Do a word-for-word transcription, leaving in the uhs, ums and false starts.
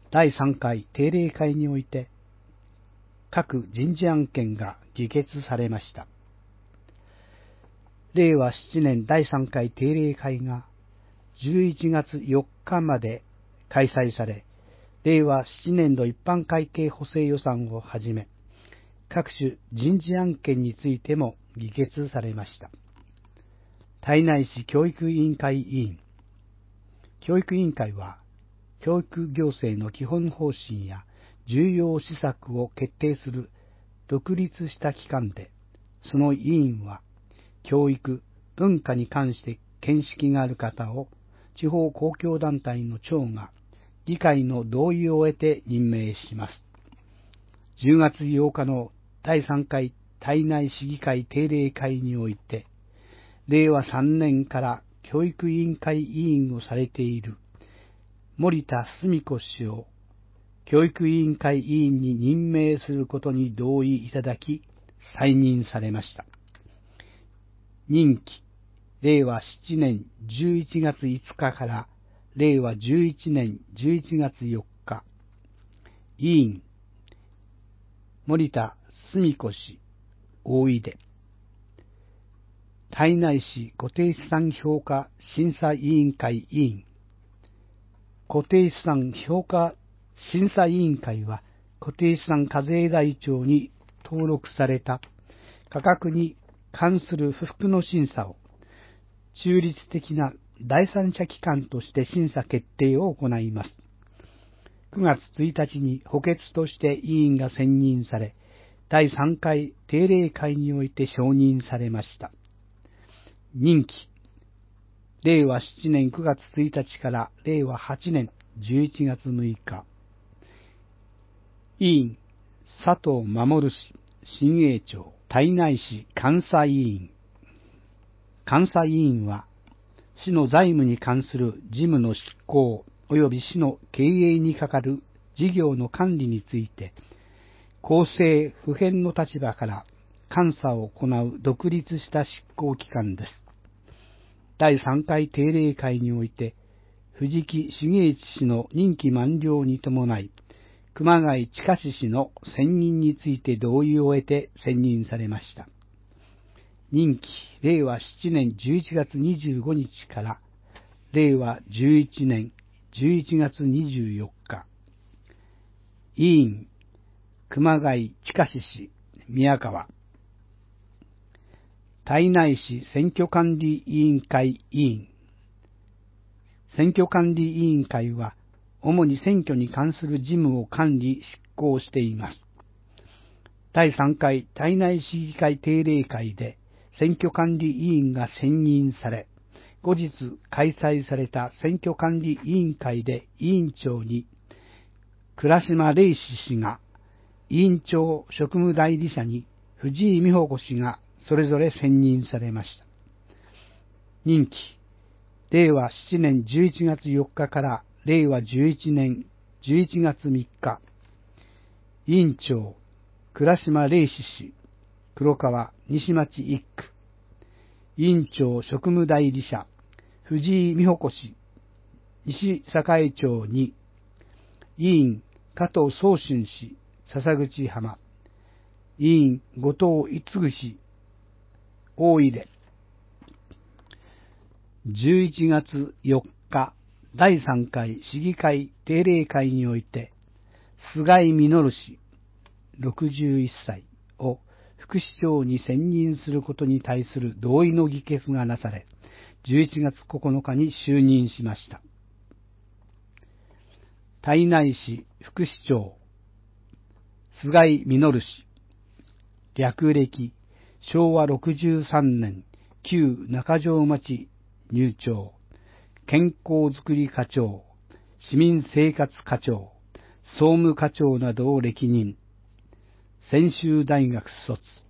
だいさんかい定例会において、各人事案件が議決されました。れいわしちねんだいさんかい定例会がじゅういちがつよっかまで開催され、れいわななねん度一般会計補正予算をはじめ、各種人事案件についても議決されました。胎内市教育委員会委員。教育委員会は、教育行政の基本方針や重要施策を決定する独立した機関で、その委員は、教育、文化に関して見識がある方を地方公共団体の長が議会の同意を得て任命します。じゅうがつようかのだいさんかい胎内市議会定例会において、れいわさんねんから教育委員会委員をされている森田澄子氏を教育委員会委員に任命することに同意いただき、再任されました。任期、れいわななねんじゅういちがついつかかられいわじゅういちねんじゅういちがつよっか。委員、森田澄子氏、大出。胎内市固定資産評価審査委員会委員。固定資産評価審査委員会は、固定資産課税台帳に登録された価格に関する不服の審査を中立的な第三者機関として審査決定を行います。くがつついたちに補欠として委員が選任され、だいさんかい定例会において承認されました。任期、れいわななねんくがつついたちかられいわはちねんじゅういちがつむいか。委員、佐藤守氏、親営長。胎内市監査委員。監査委員は、市の財務に関する事務の執行及び市の経営に係る事業の管理について、公正不偏の立場から監査を行う独立した執行機関です。だいさんかい定例会において、藤木重一氏の任期満了に伴い、熊谷親氏の選任について同意を得て選任されました。任期、れいわななねんじゅういちがつにじゅうごにちかられいわじゅういちねんじゅういちがつにじゅうよっか。委員、熊谷親氏、宮川。胎内市選挙管理委員会委員。選挙管理委員会は、主に選挙に関する事務を管理・執行しています。だいさんかい胎内市議会定例会で選挙管理委員が選任され、後日開催された選挙管理委員会で委員長に、倉島礼志氏が、委員長職務代理者に藤井美穂子氏がそれぞれ選任されました。任期、れいわななねんじゅういちがつよっかかられいわじゅういちねんじゅういちがつみっか。委員長、倉島礼志氏、黒川西町一区。委員長職務代理者、藤井美穂子氏、西栄町に。委員、加藤宗春氏、笹口浜。委員、後藤逸氏、大出。じゅういちがつよっか、だいさんかい市議会定例会において、菅井実氏、ろくじゅういっさいを副市長に選任することに対する同意の議決がなされ、じゅういちがつここのかに就任しました。胎内市副市長、菅井実氏、略歴、しょうわろくじゅうさんねん、旧中条町入庁、健康づくり課長、市民生活課長、総務課長などを歴任。専修大学卒。